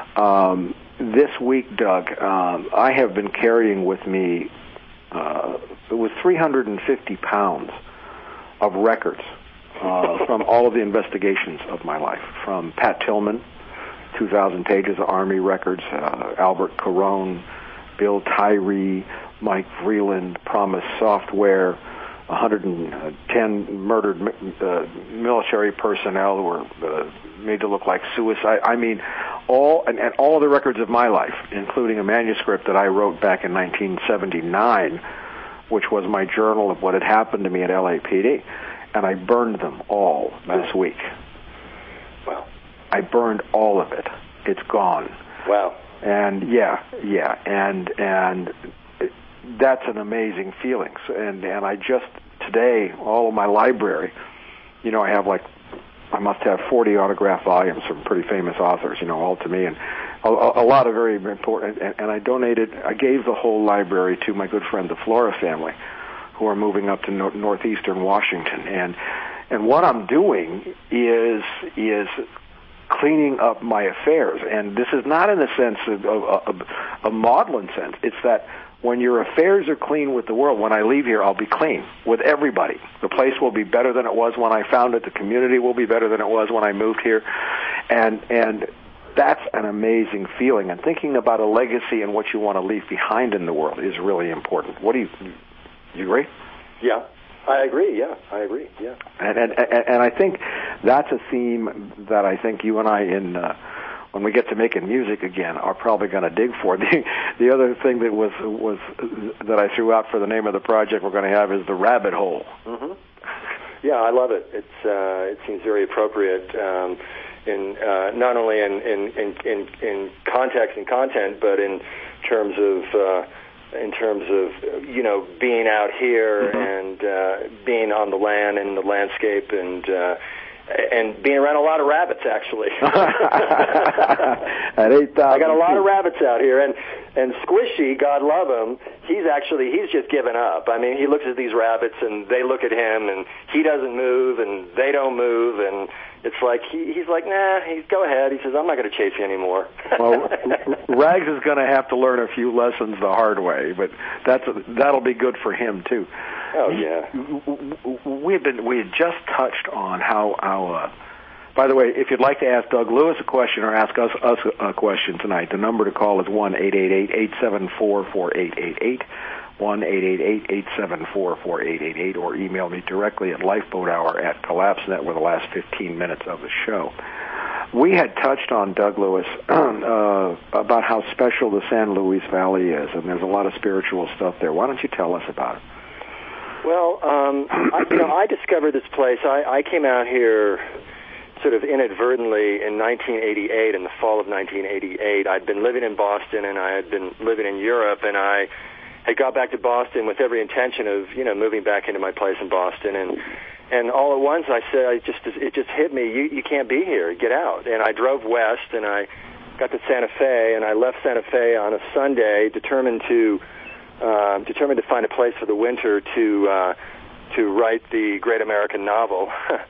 This week, Doug, I have been carrying with me, it was 350 pounds of records from all of the investigations of my life, from Pat Tillman, 2,000 pages of Army records, Albert Carone, Bill Tyree, Mike Vreeland, Promise Software, 110 murdered military personnel who were made to look like suicide. I mean, all of the records of my life, including a manuscript that I wrote back in 1979, which was my journal of what had happened to me at LAPD, and I burned them all this week. Wow. I burned all of it. It's gone. Wow. And and that's an amazing feeling. And I just today, all of my library, you know, I must have 40 autograph volumes from pretty famous authors, you know, all to me, and a lot of very important. And I gave the whole library to my good friend the Flora family, who are moving up to northeastern Washington. And what I'm doing is cleaning up my affairs. And this is not in the sense of a maudlin sense. It's that when your affairs are clean with the world, when I leave here, I'll be clean with everybody. The place will be better than it was when I found it. The community will be better than it was when I moved here. And that's an amazing feeling. And thinking about a legacy and what you want to leave behind in the world is really important. What do you agree? Yeah. I agree. Yeah. And I think that's a theme that I think you and I, when we get to making music again, are probably going to dig for. The other thing that was that I threw out for the name of the project we're going to have is The Rabbit Hole. Mm-hmm. Yeah, I love it. It seems very appropriate in not only in context and content, but in terms of in terms of, being out here and being on the land and the landscape and being around a lot of rabbits, actually. At 8,000 I got a lot of rabbits out here, and Squishy, God love him, he's just given up. I mean, he looks at these rabbits, and they look at him, and he doesn't move, and they don't move, and it's like, he's like, nah, go ahead. He says, I'm not going to chase you anymore. Well, Rags is going to have to learn a few lessons the hard way, but that'll be good for him, too. Oh, yeah. We had just touched on how by the way, if you'd like to ask Doug Lewis a question or ask us a question tonight, the number to call is 1-888-874-4888, 1-888-874-4888, or email me directly at lifeboathour@collapsenet with the last 15 minutes of the show. We had touched on, Doug Lewis, about how special the San Luis Valley is, and there's a lot of spiritual stuff there. Why don't you tell us about it? Well, I discovered this place. I came out here sort of inadvertently in 1988, in the fall of 1988. I'd been living in Boston, and I had been living in Europe, and I had got back to Boston with every intention of, moving back into my place in Boston. And all at once I said, it just hit me, you can't be here, get out. And I drove west, and I got to Santa Fe, and I left Santa Fe on a Sunday, determined to find a place for the winter to write the great American novel.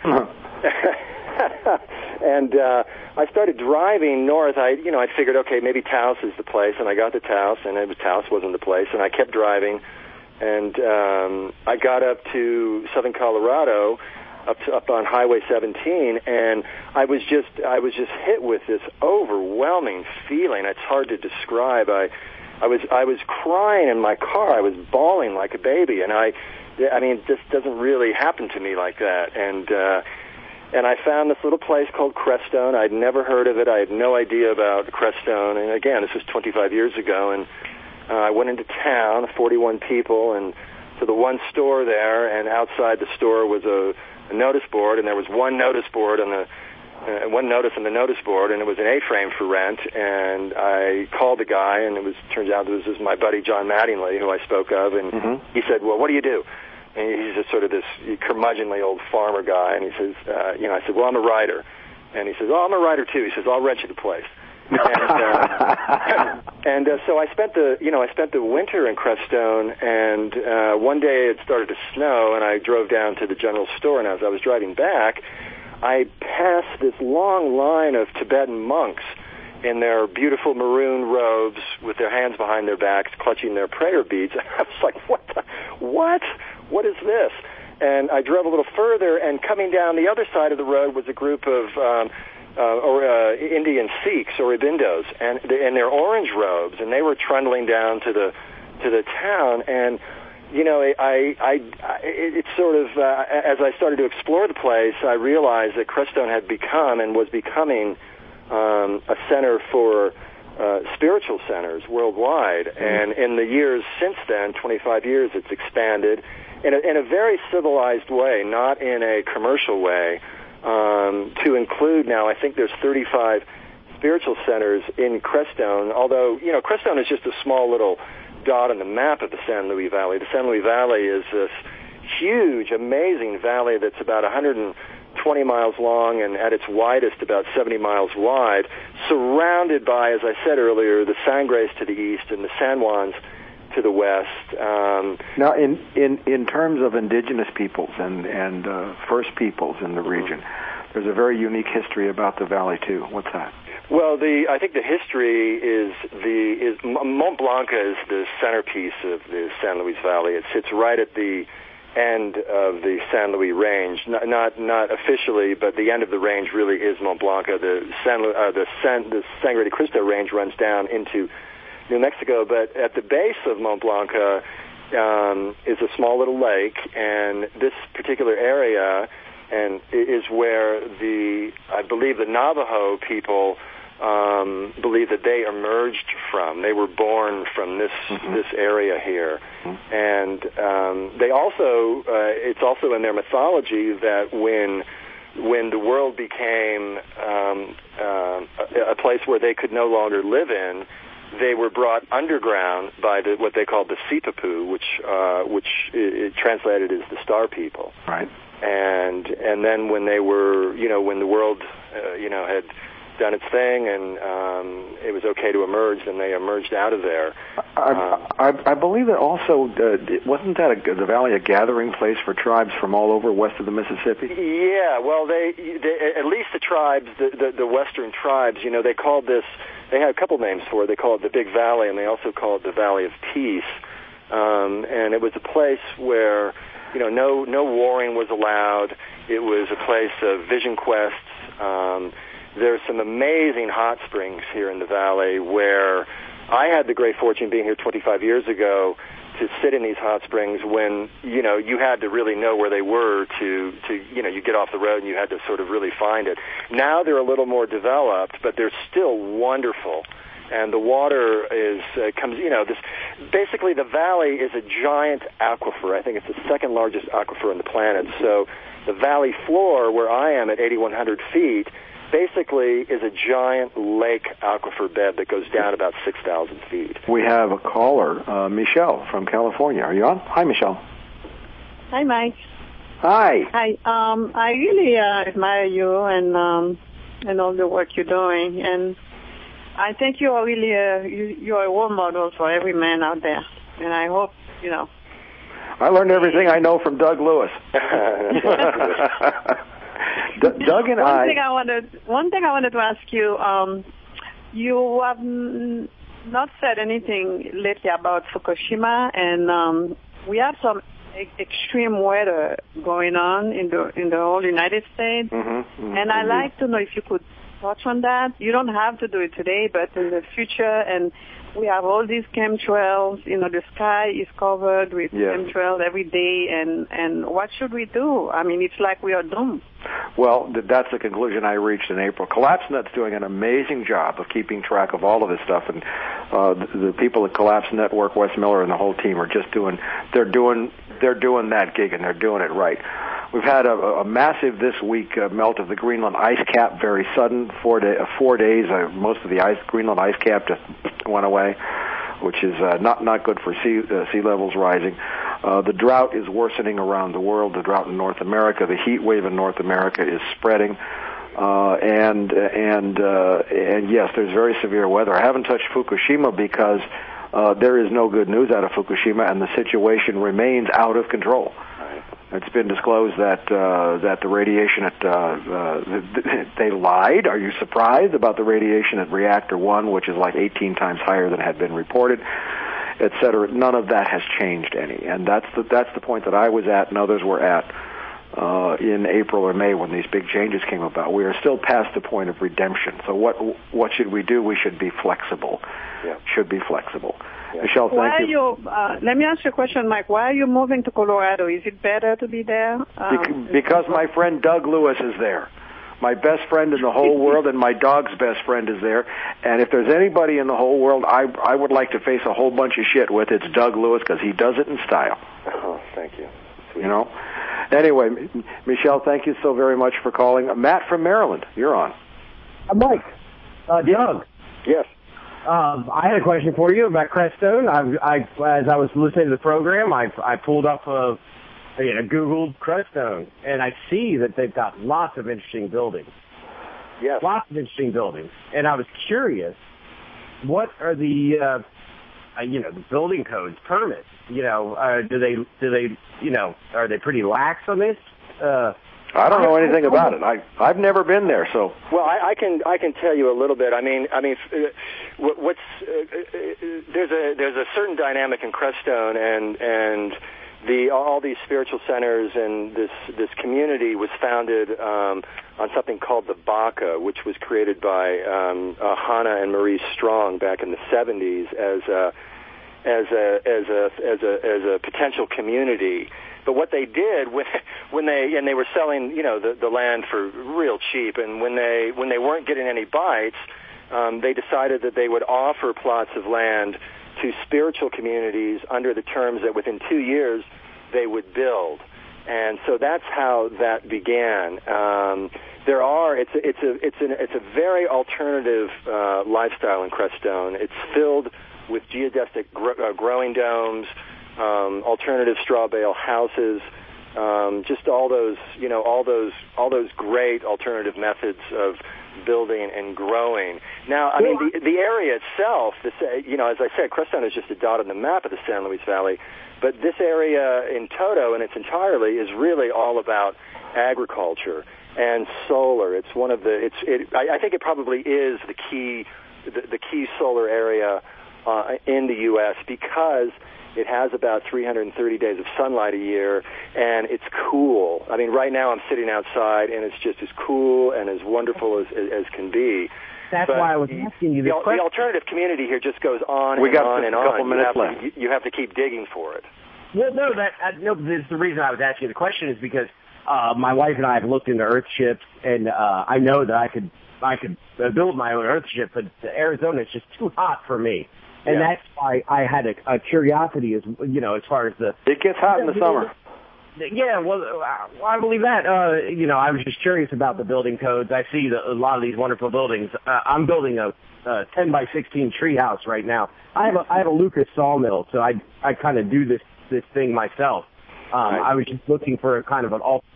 And I started driving north. I figured, okay, maybe Taos is the place, and I got to Taos, and Taos wasn't the place, and I kept driving, and I got up to southern Colorado, up on Highway 17, and I was just hit with this overwhelming feeling. It's hard to describe. I was crying in my car. I was bawling like a baby, and I mean, this doesn't really happen to me like that. And I found this little place called Crestone. I'd never heard of it. I had no idea about Crestone. And again, this was 25 years ago. And I went into town, 41 people, and to the one store there. And outside the store was a notice board, and there was one notice board on the one notice on the notice board, and it was an A-frame for rent. And I called the guy, and turns out this was my buddy John Mattingly, who I spoke of. And he said, "Well, what do you do?" And he's just sort of this curmudgeonly old farmer guy, and he says, I said, "Well, I'm a writer." And he says, "Oh, I'm a writer too." He says, "I'll rent you the place." And so I spent the winter in Crestone, and one day it started to snow, and I drove down to the general store, and as I was driving back, I passed this long line of Tibetan monks in their beautiful maroon robes with their hands behind their backs, clutching their prayer beads. And I was like, what is this? And I drove a little further, and coming down the other side of the road was a group of Indian Sikhs, or Aurobindo, and in their orange robes, and they were trundling down to the town. And it's sort of as I started to explore the place, I realized that Crestone had become and was becoming a center for spiritual centers worldwide. And in the years since then, 25 years, it's expanded in a very civilized way, not in a commercial way, to include now, I think there's 35 spiritual centers in Crestone, although, Crestone is just a small little dot on the map of the San Luis Valley. The San Luis Valley is this huge, amazing valley that's about 120 miles long and at its widest about 70 miles wide, surrounded by, as I said earlier, the Sangres to the east and the San Juans to the west. Now, in terms of indigenous peoples and First Peoples in the region, there's a very unique history about the valley too. What's that? Well, I think the history is Mont Blanc is the centerpiece of the San Luis Valley. It sits right at the end of the San Luis Range, not officially, but the end of the range really is Mont Blanc. The Sangre de Cristo Range runs down into New Mexico, but at the base of Mont Blanc is a small little lake, and this particular area is where I believe the Navajo people believe that they emerged from. They were born from this area here, and they also it's also in their mythology that when the world became a place where they could no longer live in, they were brought underground by what they called the Sipapu, which translated as the Star People. Right. And then when they were, when the world, had done its thing and it was okay to emerge, then they emerged out of there. I believe that also, wasn't that the Valley a gathering place for tribes from all over west of the Mississippi? Yeah, well, they at least the tribes, the western tribes, they called this, they had a couple names for it. They call it the Big Valley, and they also call it the Valley of Peace. And it was a place where, no warring was allowed. It was a place of vision quests. There's some amazing hot springs here in the valley where I had the great fortune being here 25 years ago to sit in these hot springs when, you had to really know where they were to you get off the road and you had to sort of really find it. Now they're a little more developed, but they're still wonderful. And the water basically the valley is a giant aquifer. I think it's the second largest aquifer on the planet. So the valley floor where I am at 8,100 feet basically is a giant lake aquifer bed that goes down about 6,000 feet. We have a caller, Michelle from California. Are you on? Hi, Michelle. Hi, Mike. Hi. Hi. I really admire you and all the work you're doing, and I think you are really you're a role model for every man out there, and I hope I learned everything I know from Doug Lewis. Doug and One thing I wanted to ask you. You have not said anything lately about Fukushima, and we have some extreme weather going on in the whole United States. And I'd like to know if you could touch on that. You don't have to do it today, but in the future, and we have all these chemtrails. The sky is covered with chemtrails every day, and what should we do? I mean, it's like we are doomed. Well, that's the conclusion I reached in April. CollapseNet's doing an amazing job of keeping track of all of this stuff, and the people at Collapse Network, Wes Miller and the whole team are just doing that gig, and they're doing it right. We've had a massive this week melt of the Greenland ice cap, very sudden, 4 days. Most of the Greenland ice cap just went away, which is not good for sea levels rising. The drought is worsening around the world. The drought in North America, the heat wave in North America is spreading, and yes, there's very severe weather. I haven't touched Fukushima because there is no good news out of Fukushima, and the situation remains out of control. It's been disclosed that the radiation they lied. Are you surprised about the radiation at Reactor 1, which is like 18 times higher than had been reported, et cetera? None of that has changed any, and that's the point that I was at and others were at in April or May when these big changes came about. We are still past the point of redemption. So what should we do? We should be flexible. Yeah. Should be flexible. Michelle, thank you. Let me ask you a question, Mike. Why are you moving to Colorado? Is it better to be there? Because my friend Doug Lewis is there. My best friend in the whole world, and my dog's best friend is there. And if there's anybody in the whole world I would like to face a whole bunch of shit with, it's Doug Lewis, because he does it in style. Oh, thank you. Sweet. Anyway, Michelle, thank you so very much for calling. Matt from Maryland, you're on. Mike, Doug. Yes. I had a question for you about Crestone. As I was listening to the program, I pulled up Googled Crestone, and I see that they've got lots of interesting buildings. Yes. Lots of interesting buildings. And I was curious, what are the building codes, permits? Do they are they pretty lax on this? I don't know anything about it. I've never been there, so. Well, I can tell you a little bit. I mean, there's a certain dynamic in Crestone, and all these spiritual centers and this community was founded on something called the Baka, which was created by Hannah and Marie Strong back in the 70s as a potential community. But what they did when they were selling, the land for real cheap, and when they weren't getting any bites, they decided that they would offer plots of land to spiritual communities under the terms that within 2 years they would build. And so that's how that began. It's a very alternative lifestyle in Crestone. It's filled with geodesic growing domes, alternative straw bale houses, just all those great alternative methods of building and growing. Now, I mean, the area itself, as I said, Crestone is just a dot on the map of the San Luis Valley, but this area in toto, in its entirety, is really all about agriculture and solar. It's one of the. I think it probably is the key solar area in the U.S. because it has about 330 days of sunlight a year, and it's cool. I mean, right now I'm sitting outside, and it's just as cool and as wonderful as can be. That's why I was asking you this question. The alternative community here just goes on and on and on. We got a couple minutes left. You have to keep digging for it. Well, the reason I was asking you the question is because my wife and I have looked into Earthships, and I know that I could build my own Earthship, but Arizona is just too hot for me. And that's why I had a curiosity, as far as the... It gets hot in the summer. Yeah, well, I believe that. I was just curious about the building codes. I see a lot of these wonderful buildings. I'm building a 10 by 16 tree house right now. I have a Lucas sawmill, so I kind of do this thing myself. I was just looking for a kind of an alt.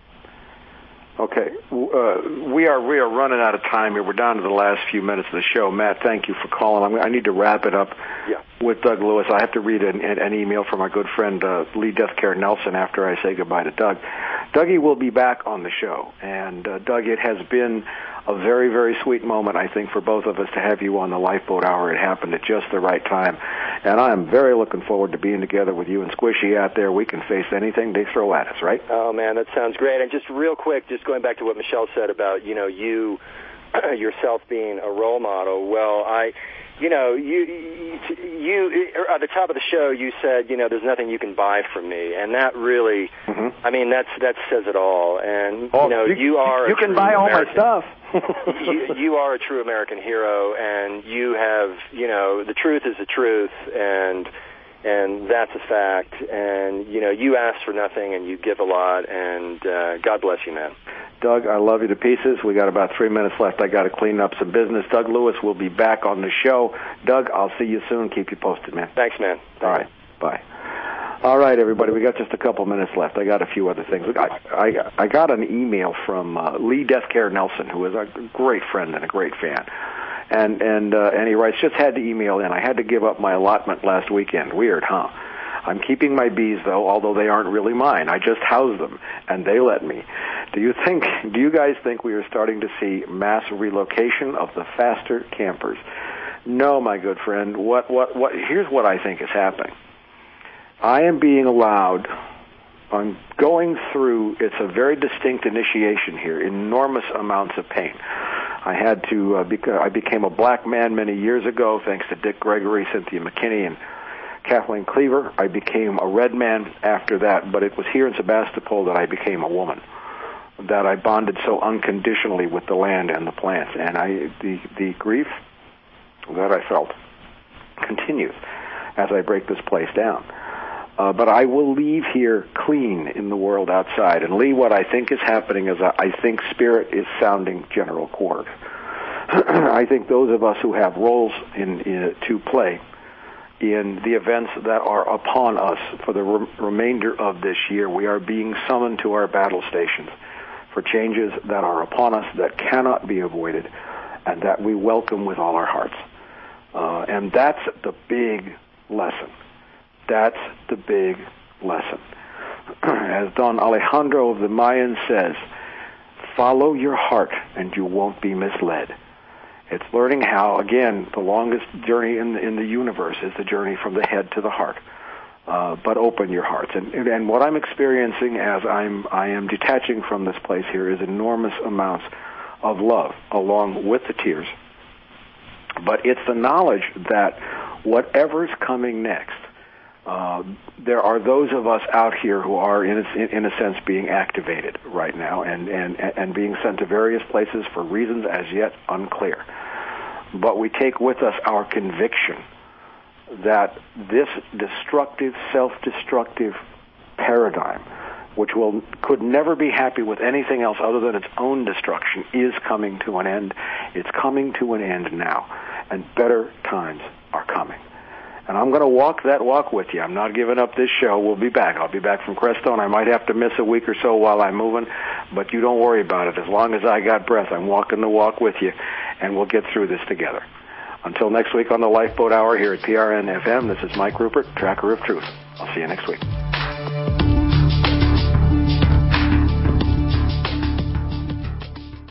Okay, we are running out of time here. We're down to the last few minutes of the show. Matt, thank you for calling. I need to wrap it up with Doug Lewis. I have to read an email from our good friend Lee Deathcare Nelson after I say goodbye to Doug. Dougie will be back on the show, and Doug, it has been a very, very sweet moment, I think, for both of us to have you on the Lifeboat Hour. It happened at just the right time, and I am very looking forward to being together with you and Squishy out there. We can face anything they throw at us, right? Oh, man, that sounds great. And just real quick, just going back to what Michelle said about, you yourself being a role model. Well, you at the top of the show, you said, there's nothing you can buy from me, and that really, I mean, that says it all. And you can buy all my stuff. you are a true American hero, and you have, the truth is the truth, and that's a fact. And you ask for nothing, and you give a lot, and God bless you, man. Doug, I love you to pieces. We got about 3 minutes left. I got to clean up some business. Doug Lewis will be back on the show. Doug, I'll see you soon. Keep you posted, man. Thanks, man. All right. Bye. All right, everybody. We got just a couple minutes left. I got a few other things. I got an email from Lee Deathcare Nelson, who is a great friend and a great fan. And he writes, just had to email in. I had to give up my allotment last weekend. Weird, huh? I'm keeping my bees, though, although they aren't really mine. I just house them, and they let me. Do you guys think we are starting to see mass relocation of the faster campers? No, my good friend. Here's what I think is happening. I am being allowed, I'm going through, it's a very distinct initiation here, enormous amounts of pain. I became a black man many years ago, thanks to Dick Gregory, Cynthia McKinney, and Kathleen Cleaver. I became a red man after that, but it was here in Sebastopol that I became a woman, that I bonded so unconditionally with the land and the plants. And the grief that I felt continues as I break this place down. But I will leave here clean in the world outside. And Lee, what I think is happening is I think Spirit is sounding general chord. I think those of us who have roles to play in the events that are upon us for the remainder of this year, we are being summoned to our battle stations for changes that are upon us that cannot be avoided and that we welcome with all our hearts. And that's the big lesson. That's the big lesson. As Don Alejandro of the Mayans says, follow your heart and you won't be misled. It's learning how, again, the longest journey in the universe is the journey from the head to the heart. But open your hearts. And what I'm experiencing as I am detaching from this place here is enormous amounts of love, along with the tears. But it's the knowledge that whatever's coming next, there are those of us out here who are, in a sense, being activated right now and being sent to various places for reasons as yet unclear. But we take with us our conviction that this destructive, self-destructive paradigm, which could never be happy with anything else other than its own destruction, is coming to an end. It's coming to an end now, and better times are coming. And I'm going to walk that walk with you. I'm not giving up this show. We'll be back. I'll be back from Crestone. I might have to miss a week or so while I'm moving, but you don't worry about it. As long as I got breath, I'm walking the walk with you, and we'll get through this together. Until next week on the Lifeboat Hour here at PRN FM, this is Mike Rupert, Tracker of Truth. I'll see you next week.